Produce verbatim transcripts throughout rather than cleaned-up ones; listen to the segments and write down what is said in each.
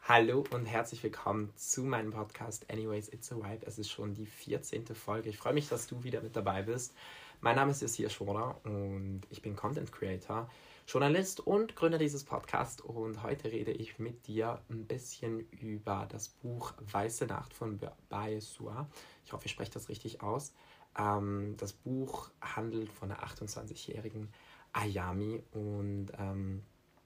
Hallo und herzlich willkommen zu meinem Podcast Anyways, It's a Vibe. Es ist schon die vierzehnte Folge. Ich freue mich, dass du wieder mit dabei bist. Mein Name ist Yasir Schoner und ich bin Content Creator, Journalist und Gründer dieses Podcasts. Und heute rede ich mit dir ein bisschen über das Buch Weiße Nacht von Bae Suhr. Ich hoffe, ich spreche das richtig aus. Ähm, das Buch handelt von einer achtundzwanzigjährigen Ayami und ähm,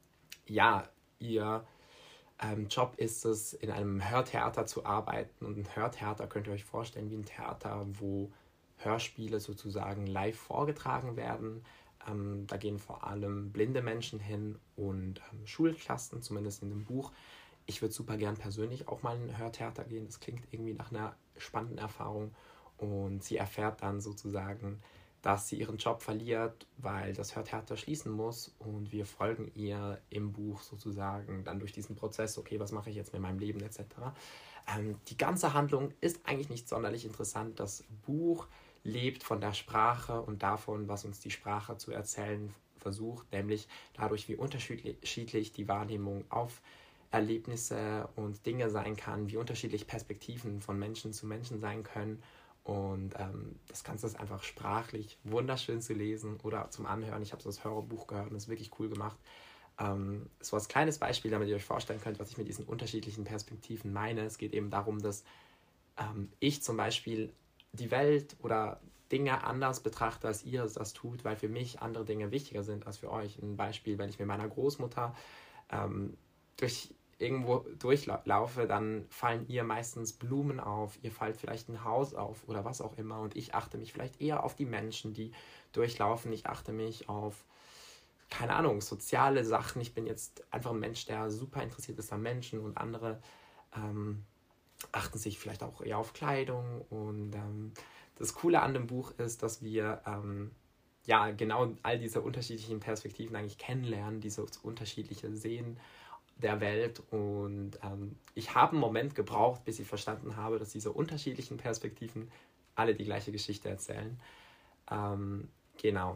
ja, ihr ähm, Job ist es, in einem Hörtheater zu arbeiten. Und ein Hörtheater könnt ihr euch vorstellen wie ein Theater, wo Hörspiele sozusagen live vorgetragen werden. Ähm, da gehen vor allem blinde Menschen hin und ähm, Schulklassen, zumindest in dem Buch. Ich würde super gern persönlich auch mal in ein Hörtheater gehen. Das klingt irgendwie nach einer spannenden Erfahrung. Und sie erfährt dann sozusagen, dass sie ihren Job verliert, weil das Hörtheater schließen muss, und wir folgen ihr im Buch sozusagen dann durch diesen Prozess, okay, was mache ich jetzt mit meinem Leben et cetera. Ähm, die ganze Handlung ist eigentlich nicht sonderlich interessant. Das Buch lebt von der Sprache und davon, was uns die Sprache zu erzählen versucht, nämlich dadurch, wie unterschiedlich die Wahrnehmung auf Erlebnisse und Dinge sein kann, wie unterschiedlich Perspektiven von Menschen zu Menschen sein können. Und ähm, das Ganze ist einfach sprachlich wunderschön zu lesen oder zum Anhören. Ich habe so das Hörbuch gehört und das ist wirklich cool gemacht. Ähm, so als kleines Beispiel, damit ihr euch vorstellen könnt, was ich mit diesen unterschiedlichen Perspektiven meine. Es geht eben darum, dass ähm, ich zum Beispiel die Welt oder Dinge anders betrachte, als ihr das tut, weil für mich andere Dinge wichtiger sind als für euch. Ein Beispiel, wenn ich mit meiner Großmutter ähm, durch irgendwo durchlaufe, dann fallen ihr meistens Blumen auf, ihr fällt vielleicht ein Haus auf oder was auch immer, und ich achte mich vielleicht eher auf die Menschen, die durchlaufen. Ich achte mich auf, keine Ahnung, soziale Sachen. Ich bin jetzt einfach ein Mensch, der super interessiert ist an Menschen, und andere ähm, achten sich vielleicht auch eher auf Kleidung. Und ähm, das Coole an dem Buch ist, dass wir ähm, ja genau all diese unterschiedlichen Perspektiven eigentlich kennenlernen, diese unterschiedliche Sehen der Welt. Und ähm, ich habe einen Moment gebraucht, bis ich verstanden habe, dass diese unterschiedlichen Perspektiven alle die gleiche Geschichte erzählen. Ähm, genau.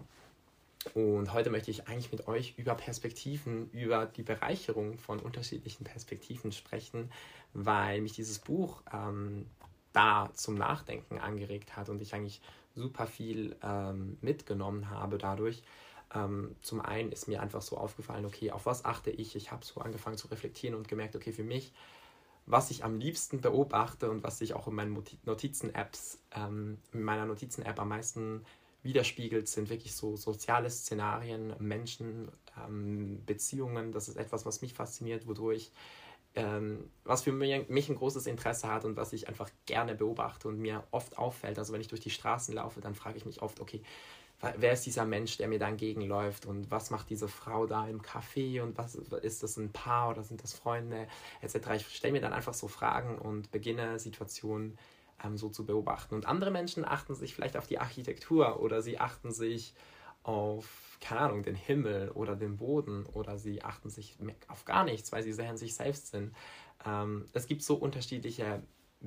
Und heute möchte ich eigentlich mit euch über Perspektiven, über die Bereicherung von unterschiedlichen Perspektiven sprechen, weil mich dieses Buch ähm, da zum Nachdenken angeregt hat und ich eigentlich super viel ähm, mitgenommen habe dadurch. Ähm, zum einen ist mir einfach so aufgefallen, okay, auf was achte ich? Ich habe so angefangen zu reflektieren und gemerkt, okay, für mich, was ich am liebsten beobachte und was sich auch in meinen Notizen-Apps, ähm, in meiner Notizen-App am meisten widerspiegelt, sind wirklich so soziale Szenarien, Menschen, ähm, Beziehungen. Das ist etwas, was mich fasziniert, wodurch ähm, was für mich, mich ein großes Interesse hat und was ich einfach gerne beobachte und mir oft auffällt. Also wenn ich durch die Straßen laufe, dann frage ich mich oft, okay, wer ist dieser Mensch, der mir da entgegenläuft, und was macht diese Frau da im Café, und was ist das, ein Paar oder sind das Freunde et cetera. Ich stelle mir dann einfach so Fragen und beginne Situationen ähm, so zu beobachten. Und andere Menschen achten sich vielleicht auf die Architektur oder sie achten sich auf, keine Ahnung, den Himmel oder den Boden, oder sie achten sich auf gar nichts, weil sie sehr in sich selbst sind. Ähm, es gibt so unterschiedliche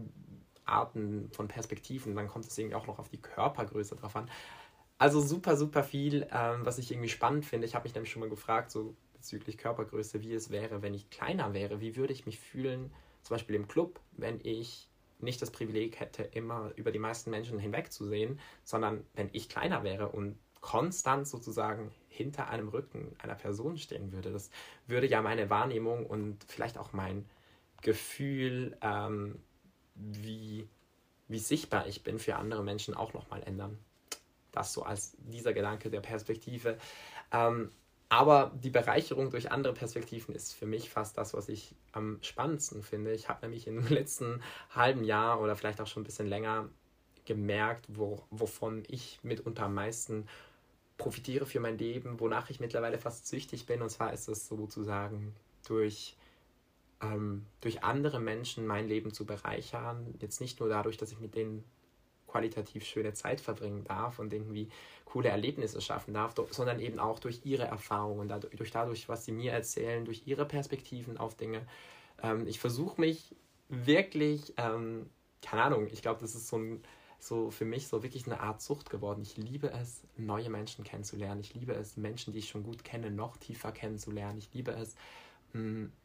Arten von Perspektiven, dann kommt es irgendwie auch noch auf die Körpergröße drauf an. Also super, super viel, ähm, was ich irgendwie spannend finde. Ich habe mich nämlich schon mal gefragt, so bezüglich Körpergröße, wie es wäre, wenn ich kleiner wäre. Wie würde ich mich fühlen, zum Beispiel im Club, wenn ich nicht das Privileg hätte, immer über die meisten Menschen hinwegzusehen, sondern wenn ich kleiner wäre und konstant sozusagen hinter einem Rücken einer Person stehen würde. Das würde ja meine Wahrnehmung und vielleicht auch mein Gefühl, ähm, wie, wie sichtbar ich bin für andere Menschen, auch nochmal ändern. Das so als dieser Gedanke der Perspektive. Ähm, aber die Bereicherung durch andere Perspektiven ist für mich fast das, was ich am spannendsten finde. Ich habe nämlich im letzten halben Jahr oder vielleicht auch schon ein bisschen länger gemerkt, wo, wovon ich mitunter am meisten profitiere für mein Leben, wonach ich mittlerweile fast süchtig bin. Und zwar ist es sozusagen durch, ähm, durch andere Menschen mein Leben zu bereichern. Jetzt nicht nur dadurch, dass ich mit denen qualitativ schöne Zeit verbringen darf und irgendwie coole Erlebnisse schaffen darf, sondern eben auch durch ihre Erfahrungen, dadurch, dadurch, was sie mir erzählen, durch ihre Perspektiven auf Dinge. Ähm, ich versuche mich wirklich, ähm, keine Ahnung, ich glaube, das ist so, ein, so für mich so wirklich eine Art Sucht geworden. Ich liebe es, neue Menschen kennenzulernen. Ich liebe es, Menschen, die ich schon gut kenne, noch tiefer kennenzulernen. Ich liebe es, mh,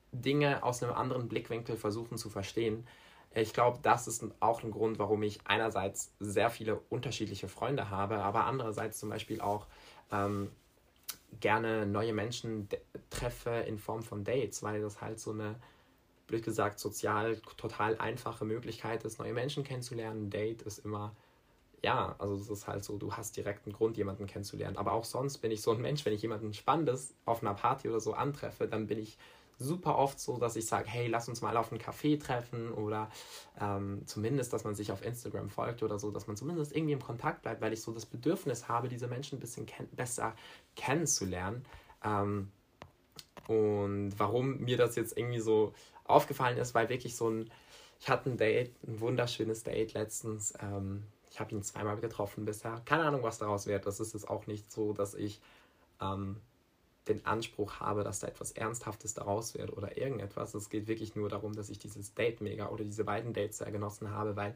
Dinge aus einem anderen Blickwinkel versuchen zu verstehen. Ich glaube, das ist auch ein Grund, warum ich einerseits sehr viele unterschiedliche Freunde habe, aber andererseits zum Beispiel auch ähm, gerne neue Menschen de- treffe in Form von Dates, weil das halt so eine, blöd gesagt, sozial total einfache Möglichkeit ist, neue Menschen kennenzulernen. Ein Date ist immer, ja, also es ist halt so, du hast direkt einen Grund, jemanden kennenzulernen. Aber auch sonst bin ich so ein Mensch, wenn ich jemanden Spannendes auf einer Party oder so antreffe, dann bin ich super oft so, dass ich sage, hey, lass uns mal auf einen Café treffen oder ähm, zumindest, dass man sich auf Instagram folgt oder so, dass man zumindest irgendwie im Kontakt bleibt, weil ich so das Bedürfnis habe, diese Menschen ein bisschen ken- besser kennenzulernen. Ähm, und warum mir das jetzt irgendwie so aufgefallen ist, weil wirklich so ein, ich hatte ein Date, ein wunderschönes Date letztens. Ähm, ich habe ihn zweimal getroffen bisher. Keine Ahnung, was daraus wird. Das ist jetzt auch nicht so, dass ich ähm, den Anspruch habe, dass da etwas Ernsthaftes daraus wird oder irgendetwas. Es geht wirklich nur darum, dass ich dieses Date mega oder diese beiden Dates sehr genossen habe, weil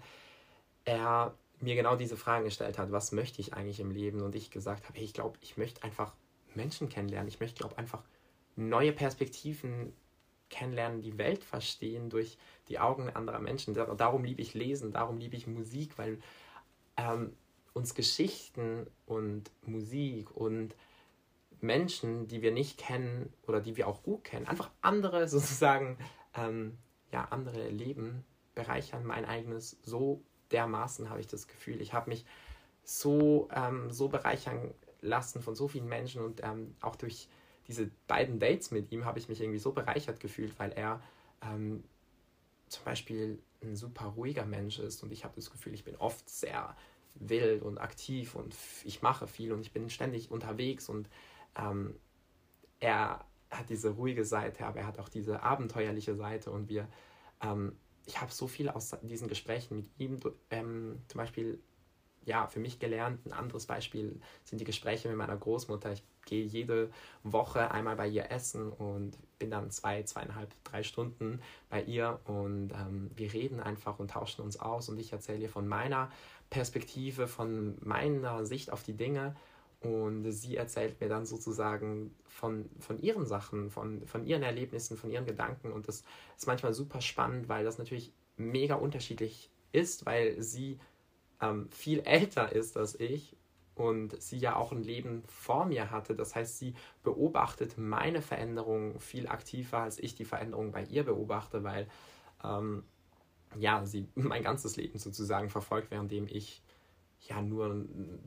er mir genau diese Fragen gestellt hat, was möchte ich eigentlich im Leben? Und ich gesagt habe, hey, ich glaube, ich möchte einfach Menschen kennenlernen. Ich möchte, glaube einfach neue Perspektiven kennenlernen, die Welt verstehen durch die Augen anderer Menschen. Darum liebe ich Lesen, darum liebe ich Musik, weil ähm, uns Geschichten und Musik und Menschen, die wir nicht kennen oder die wir auch gut kennen, einfach andere sozusagen, ähm, ja, andere Leben bereichern mein eigenes so dermaßen, habe ich das Gefühl. Ich habe mich so, ähm, so bereichern lassen von so vielen Menschen und ähm, auch durch diese beiden Dates mit ihm habe ich mich irgendwie so bereichert gefühlt, weil er ähm, zum Beispiel ein super ruhiger Mensch ist und ich habe das Gefühl, ich bin oft sehr wild und aktiv und ich mache viel und ich bin ständig unterwegs und ähm, er hat diese ruhige Seite, aber er hat auch diese abenteuerliche Seite und wir, ähm, ich habe so viel aus diesen Gesprächen mit ihm, ähm, zum Beispiel, ja, für mich gelernt. Ein anderes Beispiel sind die Gespräche mit meiner Großmutter. Ich gehe jede Woche einmal bei ihr essen und bin dann zwei, zweieinhalb, drei Stunden bei ihr und ähm, wir reden einfach und tauschen uns aus und ich erzähle ihr von meiner Perspektive, von meiner Sicht auf die Dinge und sie erzählt mir dann sozusagen von, von ihren Sachen, von, von ihren Erlebnissen, von ihren Gedanken und das ist manchmal super spannend, weil das natürlich mega unterschiedlich ist, weil sie ähm, viel älter ist als ich und sie ja auch ein Leben vor mir hatte. Das heißt, sie beobachtet meine Veränderung viel aktiver, als ich die Veränderung bei ihr beobachte, weil ähm, ja, sie mein ganzes Leben sozusagen verfolgt, währenddem ich ja nur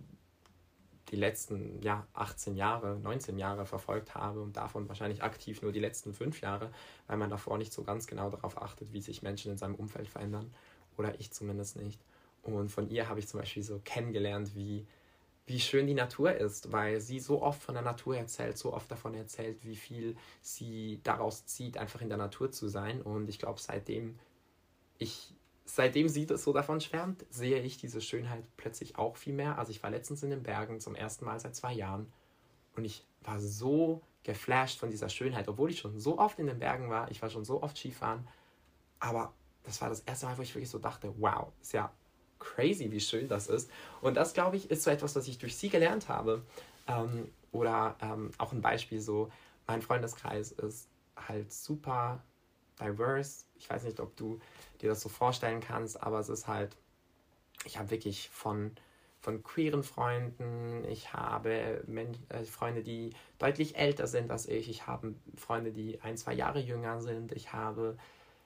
die letzten ja, achtzehn Jahre, neunzehn Jahre verfolgt habe und davon wahrscheinlich aktiv nur die letzten fünf Jahre, weil man davor nicht so ganz genau darauf achtet, wie sich Menschen in seinem Umfeld verändern. Oder ich zumindest nicht. Und von ihr habe ich zum Beispiel so kennengelernt, wie, wie schön die Natur ist, weil sie so oft von der Natur erzählt, so oft davon erzählt, wie viel sie daraus zieht, einfach in der Natur zu sein. Und ich glaube, seitdem ich seitdem sie das so davon schwärmt, sehe ich diese Schönheit plötzlich auch viel mehr. Also ich war letztens in den Bergen zum ersten Mal seit zwei Jahren und ich war so geflasht von dieser Schönheit, obwohl ich schon so oft in den Bergen war, ich war schon so oft Skifahren, aber das war das erste Mal, wo ich wirklich so dachte, wow, ist ja crazy, wie schön das ist. Und das, glaube ich, ist so etwas, was ich durch sie gelernt habe. Ähm, oder ähm, auch ein Beispiel so, mein Freundeskreis ist halt super diverse. Ich weiß nicht, ob du dir das so vorstellen kannst, aber es ist halt, ich habe wirklich von, von queeren Freunden, ich habe Men äh, Freunde, die deutlich älter sind als ich, ich habe Freunde, die ein, zwei Jahre jünger sind, ich habe,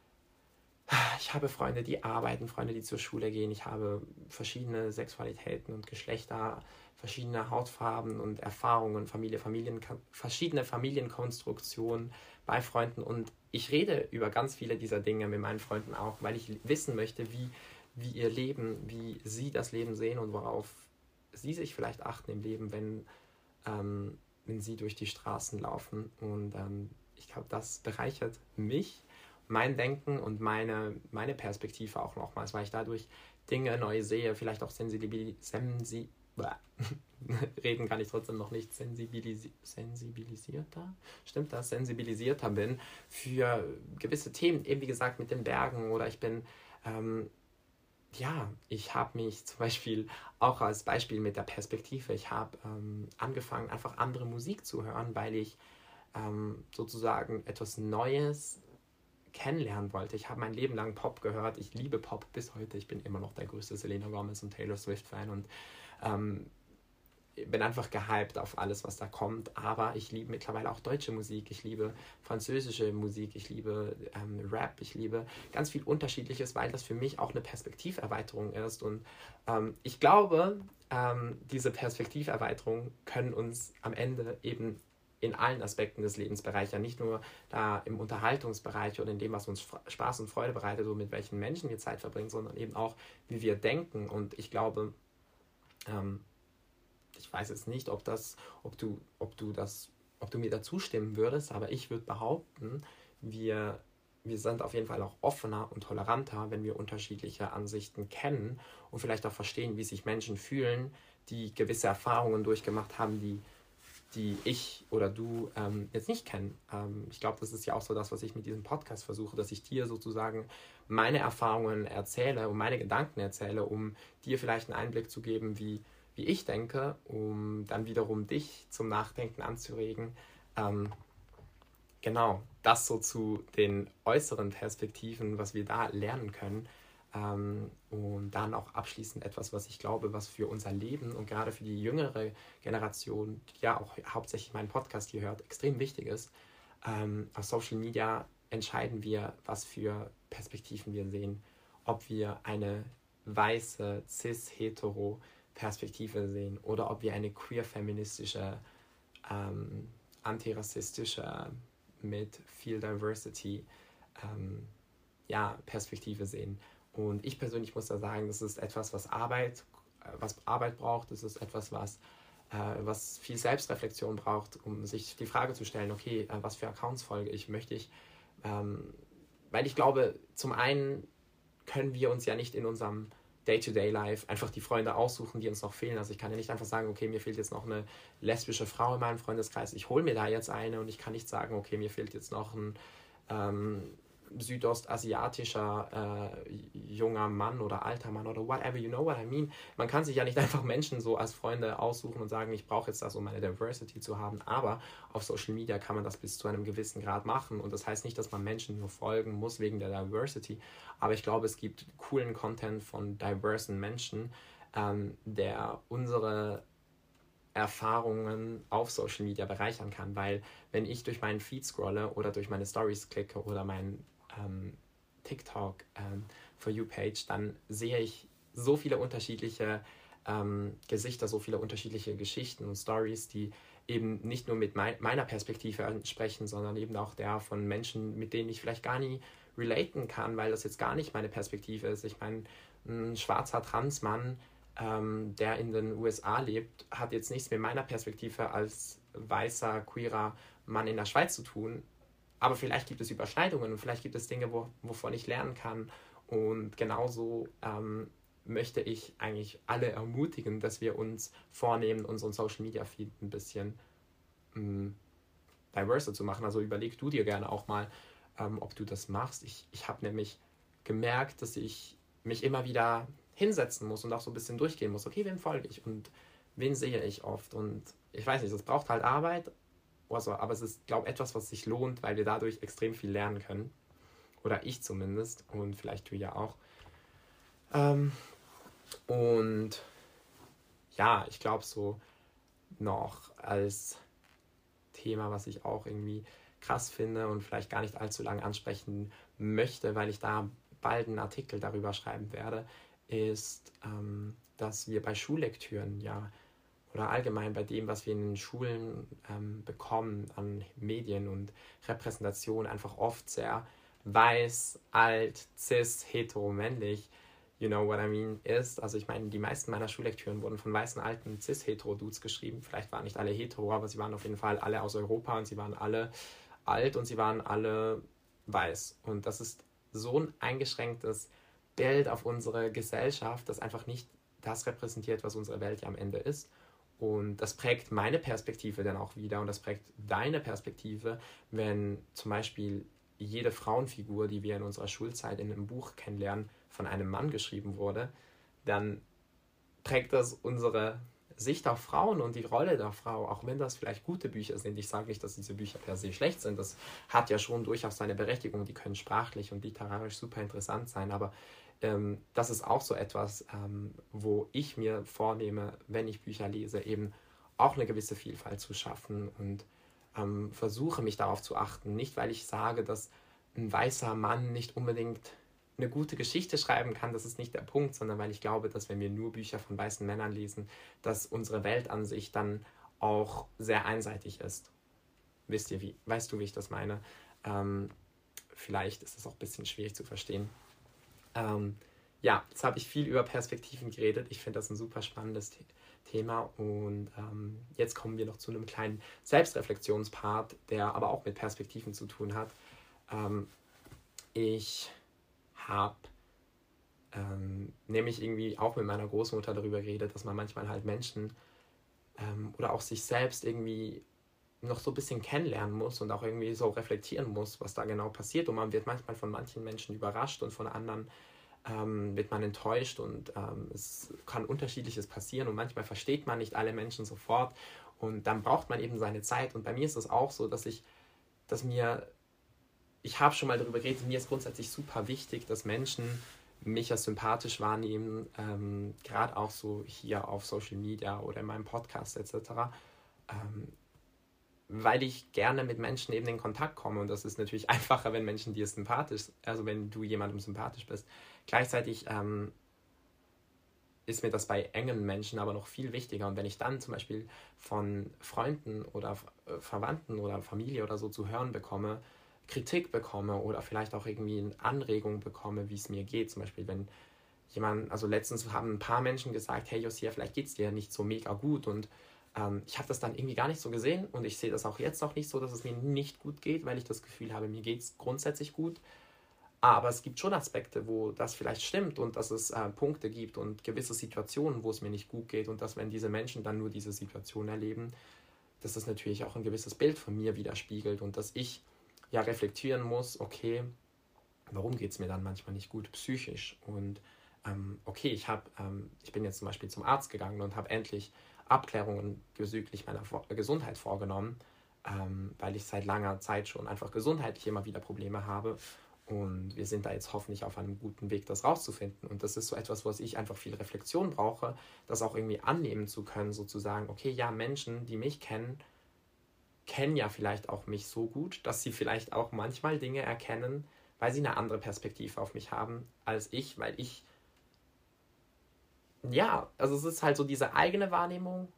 ich habe Freunde, die arbeiten, Freunde, die zur Schule gehen, ich habe verschiedene Sexualitäten und Geschlechter, verschiedene Hautfarben und Erfahrungen, Familie, Familien, verschiedene Familienkonstruktionen bei Freunden und ich rede über ganz viele dieser Dinge mit meinen Freunden auch, weil ich wissen möchte, wie, wie ihr Leben, wie sie das Leben sehen und worauf sie sich vielleicht achten im Leben, wenn, ähm, wenn sie durch die Straßen laufen. Und ähm, ich glaube, das bereichert mich, mein Denken und meine, meine Perspektive auch nochmals, weil ich dadurch Dinge neu sehe, vielleicht auch sensibil, sensi, reden kann ich trotzdem noch nicht sensibilisi- sensibilisierter, stimmt das, sensibilisierter bin für gewisse Themen, eben wie gesagt mit den Bergen oder ich bin, ähm, ja, ich habe mich zum Beispiel auch als Beispiel mit der Perspektive, ich habe ähm, angefangen einfach andere Musik zu hören, weil ich ähm, sozusagen etwas Neues kennenlernen wollte. Ich habe mein Leben lang Pop gehört. Ich liebe Pop bis heute. Ich bin immer noch der größte Selena Gomez und Taylor Swift-Fan und ähm, bin einfach gehypt auf alles, was da kommt. Aber ich liebe mittlerweile auch deutsche Musik. Ich liebe französische Musik. Ich liebe ähm, Rap. Ich liebe ganz viel Unterschiedliches, weil das für mich auch eine Perspektiverweiterung ist. Und ähm, ich glaube, ähm, diese Perspektiverweiterung können uns am Ende eben in allen Aspekten des Lebens bereichern. Nicht nur da im Unterhaltungsbereich oder in dem, was uns Spaß und Freude bereitet oder mit welchen Menschen wir Zeit verbringen, sondern eben auch, wie wir denken. Und ich glaube, ähm, ich weiß jetzt nicht, ob das, ob du, ob du das, ob du mir dazu stimmen würdest, aber ich würde behaupten, wir, wir sind auf jeden Fall auch offener und toleranter, wenn wir unterschiedliche Ansichten kennen und vielleicht auch verstehen, wie sich Menschen fühlen, die gewisse Erfahrungen durchgemacht haben, die, die ich oder du ähm, jetzt nicht kennen. Ähm, ich glaube, das ist ja auch so das, was ich mit diesem Podcast versuche, dass ich dir sozusagen meine Erfahrungen erzähle und meine Gedanken erzähle, um dir vielleicht einen Einblick zu geben, wie wie ich denke, um dann wiederum dich zum Nachdenken anzuregen. Ähm, genau, das so zu den äußeren Perspektiven, was wir da lernen können. Ähm, und dann auch abschließend etwas, was ich glaube, was für unser Leben und gerade für die jüngere Generation, die ja auch hauptsächlich meinen Podcast hier hört, extrem wichtig ist. Ähm, auf Social Media entscheiden wir, was für Perspektiven wir sehen. Ob wir eine weiße, cis-hetero Perspektive sehen oder ob wir eine queer-feministische, ähm, antirassistische, mit viel Diversity ähm, ja, Perspektive sehen. Und ich persönlich muss da sagen, das ist etwas, was Arbeit, was Arbeit braucht, das ist etwas, was, äh, was viel Selbstreflexion braucht, um sich die Frage zu stellen, okay, äh, was für Accounts folge ich, möchte ich, ähm, weil ich glaube, zum einen können wir uns ja nicht in unserem Day-to-Day-Life einfach die Freunde aussuchen, die uns noch fehlen. Also ich kann ja nicht einfach sagen, okay, mir fehlt jetzt noch eine lesbische Frau in meinem Freundeskreis, ich hole mir da jetzt eine und ich kann nicht sagen, okay, mir fehlt jetzt noch ein ähm, südostasiatischer äh, junger Mann oder alter Mann oder whatever, you know what I mean. Man kann sich ja nicht einfach Menschen so als Freunde aussuchen und sagen, ich brauche jetzt das, um meine Diversity zu haben, aber auf Social Media kann man das bis zu einem gewissen Grad machen und das heißt nicht, dass man Menschen nur folgen muss wegen der Diversity, aber ich glaube, es gibt coolen Content von diversen Menschen, ähm, der unsere Erfahrungen auf Social Media bereichern kann, weil wenn ich durch meinen Feed scrolle oder durch meine Stories klicke oder mein ähm, TikTok ähm, For You Page, dann sehe ich so viele unterschiedliche ähm, Gesichter, so viele unterschiedliche Geschichten und Stories, die eben nicht nur mit mein, meiner Perspektive entsprechen, sondern eben auch der von Menschen, mit denen ich vielleicht gar nie relaten kann, weil das jetzt gar nicht meine Perspektive ist. Ich meine, ein schwarzer Transmann, ähm, der in den U S A lebt, hat jetzt nichts mit meiner Perspektive als weißer, queerer Mann in der Schweiz zu tun. Aber vielleicht gibt es Überschneidungen und vielleicht gibt es Dinge, wo, wovon ich lernen kann. Und genauso ähm, möchte ich eigentlich alle ermutigen, dass wir uns vornehmen, unseren Social Media Feed ein bisschen mh, diverser zu machen. Also überleg du dir gerne auch mal, ähm, ob du das machst. Ich, ich habe nämlich gemerkt, dass ich mich immer wieder hinsetzen muss und auch so ein bisschen durchgehen muss. Okay, wem folge ich und wen sehe ich oft? Und ich weiß nicht, es braucht halt Arbeit, also, aber es ist, glaube ich, etwas, was sich lohnt, weil wir dadurch extrem viel lernen können. Oder ich zumindest und vielleicht du ja auch. Ähm, und ja, ich glaube so noch als Thema, was ich auch irgendwie krass finde und vielleicht gar nicht allzu lange ansprechen möchte, weil ich da bald einen Artikel darüber schreiben werde, ist, ähm, dass wir bei Schullektüren ja oder allgemein bei dem, was wir in den Schulen ähm, bekommen an Medien und Repräsentation, einfach oft sehr weiß, alt, cis, hetero, männlich, you know what I mean, ist. Also ich meine, die meisten meiner Schullektüren wurden von weißen, alten, cis-hetero-Dudes geschrieben. Vielleicht waren nicht alle hetero, aber sie waren auf jeden Fall alle aus Europa und sie waren alle alt und sie waren alle weiß. Und das ist so ein eingeschränktes Bild auf unsere Gesellschaft, das einfach nicht das repräsentiert, was unsere Welt ja am Ende ist. Und das prägt meine Perspektive dann auch wieder und das prägt deine Perspektive, wenn zum Beispiel jede Frauenfigur, die wir in unserer Schulzeit in einem Buch kennenlernen, von einem Mann geschrieben wurde, dann prägt das unsere Sicht auf Frauen und die Rolle der Frau, auch wenn das vielleicht gute Bücher sind, ich sage nicht, dass diese Bücher per se schlecht sind, das hat ja schon durchaus seine Berechtigung, die können sprachlich und literarisch super interessant sein, aber ähm, das ist auch so etwas, ähm, wo ich mir vornehme, wenn ich Bücher lese, eben auch eine gewisse Vielfalt zu schaffen und ähm, versuche mich darauf zu achten, nicht weil ich sage, dass ein weißer Mann nicht unbedingt eine gute Geschichte schreiben kann, das ist nicht der Punkt, sondern weil ich glaube, dass wenn wir nur Bücher von weißen Männern lesen, dass unsere Weltansicht dann auch sehr einseitig ist. Wisst ihr wie? Weißt du, wie ich das meine? Ähm, vielleicht ist das auch ein bisschen schwierig zu verstehen. Ähm, ja, jetzt habe ich viel über Perspektiven geredet. Ich finde das ein super spannendes The- Thema und ähm, jetzt kommen wir noch zu einem kleinen Selbstreflexionspart, der aber auch mit Perspektiven zu tun hat. Ähm, ich habe ähm, nämlich irgendwie auch mit meiner Großmutter darüber geredet, dass man manchmal halt Menschen ähm, oder auch sich selbst irgendwie noch so ein bisschen kennenlernen muss und auch irgendwie so reflektieren muss, was da genau passiert. Und man wird manchmal von manchen Menschen überrascht und von anderen ähm, wird man enttäuscht und ähm, es kann Unterschiedliches passieren und manchmal versteht man nicht alle Menschen sofort und dann braucht man eben seine Zeit. Und bei mir ist es auch so, dass ich, dass mir, ich habe schon mal darüber geredet, mir ist grundsätzlich super wichtig, dass Menschen mich als sympathisch wahrnehmen, ähm, gerade auch so hier auf Social Media oder in meinem Podcast et cetera. Ähm, weil ich gerne mit Menschen eben in Kontakt komme und das ist natürlich einfacher, wenn Menschen dir sympathisch, also wenn du jemandem sympathisch bist. Gleichzeitig ähm, ist mir das bei engen Menschen aber noch viel wichtiger und wenn ich dann zum Beispiel von Freunden oder äh, Verwandten oder Familie oder so zu hören bekomme, Kritik bekomme oder vielleicht auch irgendwie eine Anregung bekomme, wie es mir geht, zum Beispiel wenn jemand, also letztens haben ein paar Menschen gesagt, hey Josia, vielleicht geht es dir nicht so mega gut und ähm, ich habe das dann irgendwie gar nicht so gesehen und ich sehe das auch jetzt noch nicht so, dass es mir nicht gut geht, weil ich das Gefühl habe, mir geht es grundsätzlich gut. Aber es gibt schon Aspekte, wo das vielleicht stimmt und dass es äh, Punkte gibt und gewisse Situationen, wo es mir nicht gut geht und dass, wenn diese Menschen dann nur diese Situation erleben, dass das natürlich auch ein gewisses Bild von mir widerspiegelt und dass ich ja reflektieren muss, okay, warum geht es mir dann manchmal nicht gut psychisch und ähm, okay, ich, hab, ähm, ich bin jetzt zum Beispiel zum Arzt gegangen und habe endlich Abklärungen bezüglich meiner Vor- Gesundheit vorgenommen, ähm, weil ich seit langer Zeit schon einfach gesundheitlich immer wieder Probleme habe und wir sind da jetzt hoffentlich auf einem guten Weg, das rauszufinden. Und das ist so etwas, was ich einfach viel Reflexion brauche, das auch irgendwie annehmen zu können, sozusagen, okay, ja, Menschen, die mich kennen, kennen ja vielleicht auch mich so gut, dass sie vielleicht auch manchmal Dinge erkennen, weil sie eine andere Perspektive auf mich haben als ich, weil ich, ja, also es ist halt so diese eigene Wahrnehmung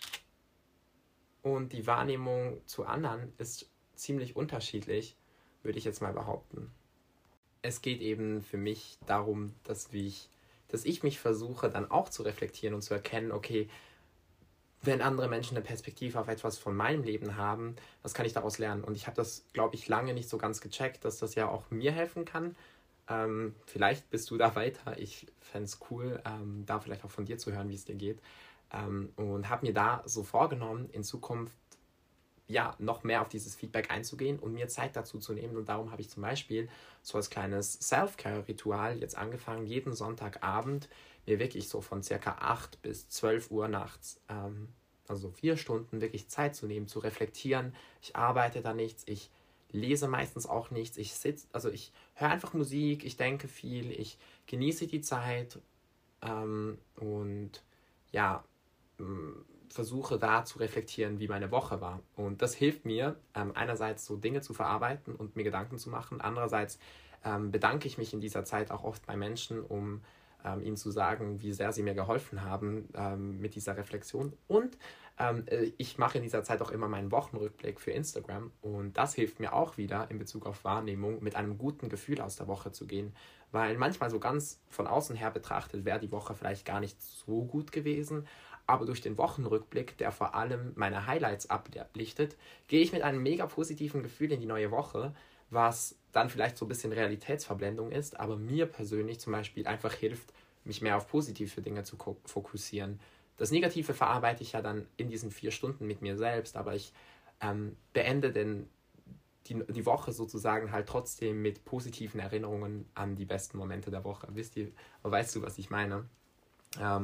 und die Wahrnehmung zu anderen ist ziemlich unterschiedlich, würde ich jetzt mal behaupten. Es geht eben für mich darum, dass, wie ich, dass ich mich versuche, dann auch zu reflektieren und zu erkennen, okay, wenn andere Menschen eine Perspektive auf etwas von meinem Leben haben, was kann ich daraus lernen? Und ich habe das, glaube ich, lange nicht so ganz gecheckt, dass das ja auch mir helfen kann. Ähm, vielleicht bist du da weiter. Ich fände es cool, ähm, da vielleicht auch von dir zu hören, wie es dir geht. Ähm, und habe mir da so vorgenommen, in Zukunft ja, noch mehr auf dieses Feedback einzugehen und mir Zeit dazu zu nehmen. Und darum habe ich zum Beispiel so als kleines Self-Care-Ritual jetzt angefangen, jeden Sonntagabend mir wirklich so von circa acht bis zwölf Uhr nachts, ähm, also vier Stunden, wirklich Zeit zu nehmen, zu reflektieren. Ich arbeite da nichts, ich lese meistens auch nichts, ich sitze, also ich höre einfach Musik, ich denke viel, ich genieße die Zeit ähm, und ja, versuche da zu reflektieren, wie meine Woche war. Und das hilft mir, ähm, einerseits so Dinge zu verarbeiten und mir Gedanken zu machen. Andererseits ähm, bedanke ich mich in dieser Zeit auch oft bei Menschen, um ähm, ihnen zu sagen, wie sehr sie mir geholfen haben ähm, mit dieser Reflexion. Und ähm, äh, ich mache in dieser Zeit auch immer meinen Wochenrückblick für Instagram. Und das hilft mir auch wieder in Bezug auf Wahrnehmung, mit einem guten Gefühl aus der Woche zu gehen. Weil manchmal so ganz von außen her betrachtet wäre die Woche vielleicht gar nicht so gut gewesen, aber durch den Wochenrückblick, der vor allem meine Highlights ablichtet, gehe ich mit einem mega positiven Gefühl in die neue Woche, was dann vielleicht so ein bisschen Realitätsverblendung ist, aber mir persönlich zum Beispiel einfach hilft, mich mehr auf positive Dinge zu fokussieren. Das Negative verarbeite ich ja dann in diesen vier Stunden mit mir selbst, aber ich ähm, beende den, die, die Woche sozusagen halt trotzdem mit positiven Erinnerungen an die besten Momente der Woche. Wisst ihr, weißt du, was ich meine? Ähm,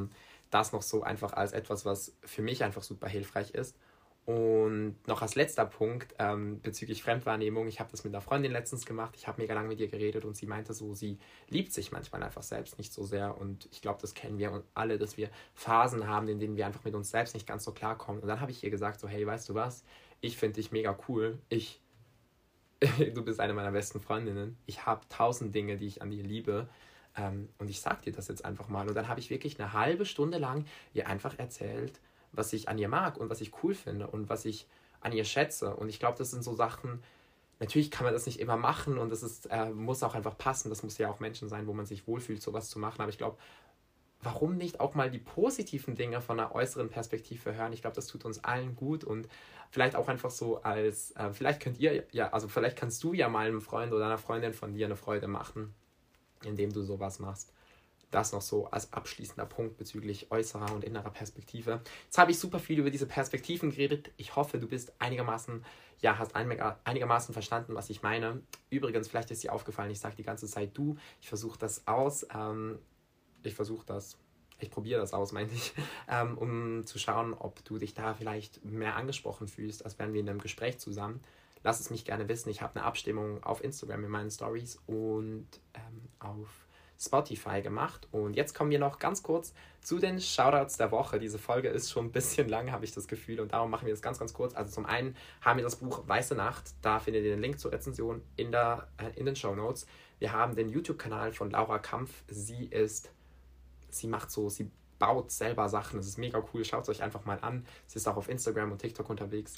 das noch so einfach als etwas, was für mich einfach super hilfreich ist. Und noch als letzter Punkt ähm, bezüglich Fremdwahrnehmung. Ich habe das mit einer Freundin letztens gemacht. Ich habe mega lange mit ihr geredet und sie meinte so, sie liebt sich manchmal einfach selbst nicht so sehr. Und ich glaube, das kennen wir alle, dass wir Phasen haben, in denen wir einfach mit uns selbst nicht ganz so klarkommen. Und dann habe ich ihr gesagt so, hey, weißt du was? Ich finde dich mega cool. Ich, du bist eine meiner besten Freundinnen. Ich habe tausend Dinge, die ich an dir liebe. Ähm, und ich sag dir das jetzt einfach mal. Und dann habe ich wirklich eine halbe Stunde lang ihr einfach erzählt, was ich an ihr mag und was ich cool finde und was ich an ihr schätze. Und ich glaube, das sind so Sachen, natürlich kann man das nicht immer machen und das ist, äh, muss auch einfach passen. Das muss ja auch Menschen sein, wo man sich wohlfühlt, sowas zu machen. Aber ich glaube, warum nicht auch mal die positiven Dinge von einer äußeren Perspektive hören? Ich glaube, das tut uns allen gut und vielleicht auch einfach so als, äh, vielleicht könnt ihr, ja, also vielleicht kannst du ja mal einem Freund oder einer Freundin von dir eine Freude machen, indem du sowas machst. Das noch so als abschließender Punkt bezüglich äußerer und innerer Perspektive. Jetzt habe ich super viel über diese Perspektiven geredet. Ich hoffe, du bist einigermaßen, ja, hast einigermaßen verstanden, was ich meine. Übrigens, vielleicht ist dir aufgefallen, ich sage die ganze Zeit du. Ich versuche das aus. Ähm, ich versuche das, ich probiere das aus, meine ich, ähm, um zu schauen, ob du dich da vielleicht mehr angesprochen fühlst, als wären wir in einem Gespräch zusammen. Lass es mich gerne wissen. Ich habe eine Abstimmung auf Instagram in meinen Stories und ähm, auf Spotify gemacht. Und jetzt kommen wir noch ganz kurz zu den Shoutouts der Woche. Diese Folge ist schon ein bisschen lang, habe ich das Gefühl, und darum machen wir das ganz, ganz kurz. Also zum einen haben wir das Buch Weiße Nacht. Da findet ihr den Link zur Rezension in, der, äh, in den Shownotes. Wir haben den YouTube-Kanal von Laura Kampf. Sie ist, sie macht so, sie baut selber Sachen. Das ist mega cool. Schaut es euch einfach mal an. Sie ist auch auf Instagram und TikTok unterwegs.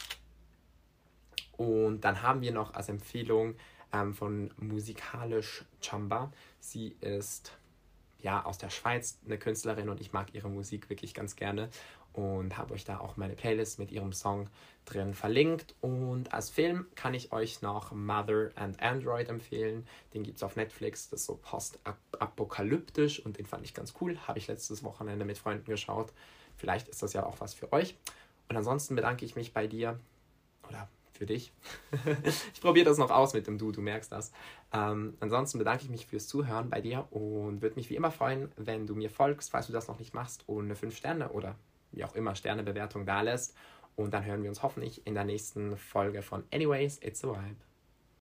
Und dann haben wir noch als Empfehlung ähm, von Musikalisch Chamba. Sie ist ja aus der Schweiz eine Künstlerin und ich mag ihre Musik wirklich ganz gerne und habe euch da auch meine Playlist mit ihrem Song drin verlinkt. Und als Film kann ich euch noch Mother and Android empfehlen. Den gibt es auf Netflix. Das ist so postapokalyptisch und den fand ich ganz cool. Habe ich letztes Wochenende mit Freunden geschaut. Vielleicht ist das ja auch was für euch. Und ansonsten bedanke ich mich bei dir oder für dich. Ich probiere das noch aus mit dem Du, du merkst das. Ähm, ansonsten bedanke ich mich fürs Zuhören bei dir und würde mich wie immer freuen, wenn du mir folgst, falls du das noch nicht machst und eine fünf Sterne oder wie auch immer Sternebewertung da lässt. Und dann hören wir uns hoffentlich in der nächsten Folge von Anyways, It's a Vibe.